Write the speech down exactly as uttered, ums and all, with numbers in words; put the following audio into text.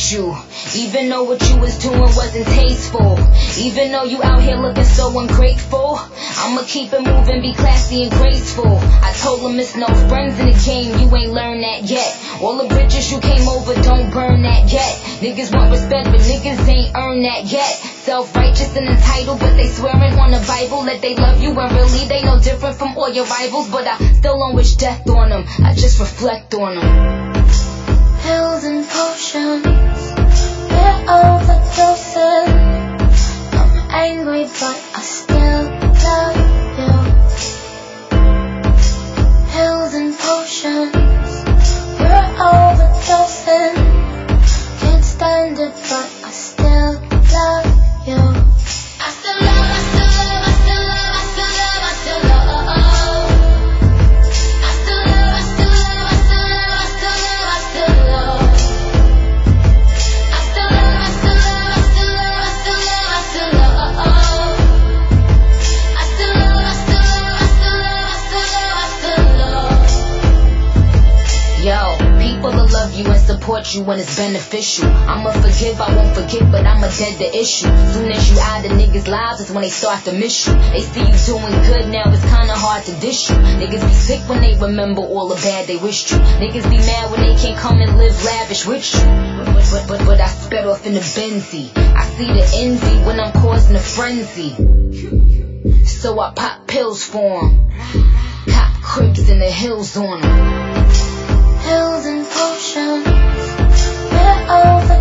hate you. Even though what you was doing wasn't tasteful. Even though you out here looking so ungrateful. I'ma keep it moving, be classy and graceful. I told them it's no friends in the game, you ain't learned that yet. All the bridges you came over, don't burn that yet. Niggas want respect, but niggas ain't earned that yet. Self-righteous and entitled, but they swearing on the Bible that they love you, and really they no different from all your rivals. But I still don't wish death on them, I just reflect on them. Pills and potions, we're overdosing. I'm angry, but I still love you. Pills and potions, we're overdosing. Can't stand it, but I still love you. I still love, I still love, I still love, I still love, I still love. I still love, I still love, I still love, I still love, I still love. I still love, I still love, I still love, I still love, I still love. I still love, I still love, I still love, I still love, I still love. Yo, people will love you and support you when it's beneficial. I'ma forgive, I won't forget, but I'ma dead the issue. Soon as you out of niggas' lives is when they start to miss you. They see you doing good now, it's kinda hard to dish you. Niggas be sick when they remember all the bad they wished you. Niggas be mad when they can't come and live lavish with you. But, but, but, but I sped off in the Benzie. I see the envy when I'm causing a frenzy. So I pop pills for 'em. Cop cribs in the hills on 'em. Pills and potions, we're over